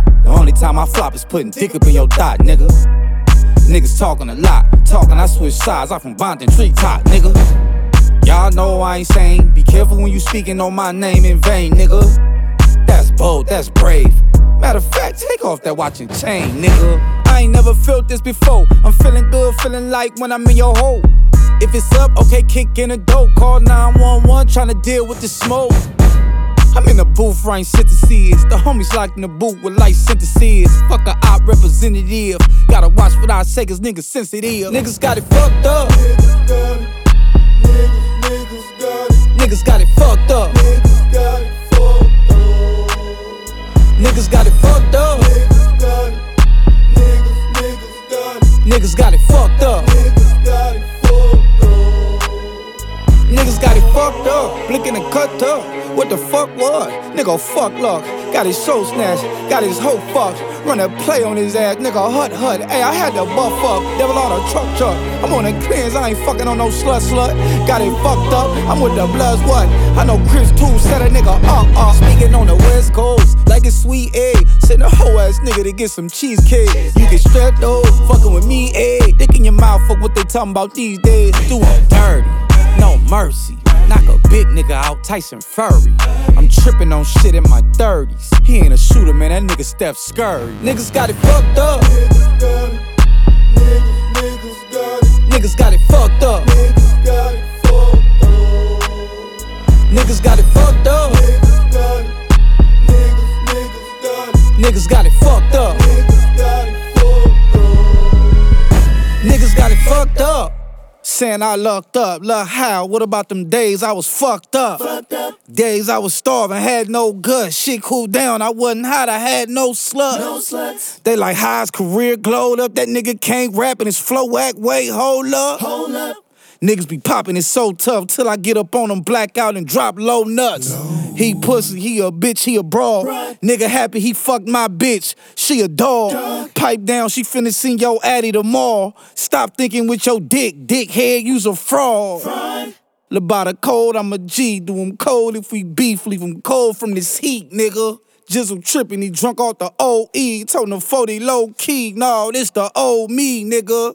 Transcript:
The only time I flop is putting dick up in your thigh, nigga. Niggas talking a lot, I switch sides, I from Bonton treetop, nigga. Y'all know I ain't sane, be careful when you speaking on my name in vain, nigga. That's bold, that's brave. Matter of fact, take off that watch and chain, nigga. I ain't never felt this before. I'm feeling good, feeling like when I'm in your hole. If it's up, okay, kick in the dope. Call 911, tryna deal with the smoke. I'm in the booth, writing sentences. The homies locked in the booth with life sentences. Fuck a op representative. Gotta watch what I say, cause niggas sensitive. Niggas got it fucked up. Niggas got it fucked up. Niggas got it fucked up. Niggas got it fucked up. Niggas got it fucked up. Blinking and cut up. What the fuck what? Nigga fuck luck. Got his soul snatched. Got his hoe fucked. Run a play on his ass. Nigga hut. Hey, I had to buff up. Devil on a truck. I'm on a cleanse. I ain't fucking on no slut. Got it fucked up. I'm with the bloods. What? I know Chris too. Set a nigga up. Speaking on the West Coast. Like a sweet egg. Send a hoe ass nigga to get some cheesecake. You get strapped though. Fucking with me, egg. Dick in your mouth. Fuck what they talking about these days. Do 'em dirty. No mercy. Knock a big nigga out, Tyson Fury. I'm tripping on shit in my 30s. He ain't a shooter, man, that nigga Steph Curry. Niggas got it fucked up. Niggas got it fucked up. Niggas got it fucked up. Niggas got it fucked up. Niggas got it fucked up. Saying I lucked up, look how, what about them days I was fucked up? Days I was starving, had no guts, shit cooled down, I wasn't hot, I had no sluts. They like how his career glowed up, that nigga can't rap and his flow act, wait, hold up. Niggas be popping it so tough till I get up on them, black out and drop low nuts. He pussy, he a bitch, he a broad. Nigga happy he fucked my bitch, she a dog. Pipe down, she finna sing your addy tomorrow. Stop thinking with your dickhead, you's a fraud. Labada cold, I'm a G, do him cold if we beef, leave him cold from this heat, nigga. Jizzle trippin', he drunk off the OE, told him 40 low key, nah, this the old me, nigga.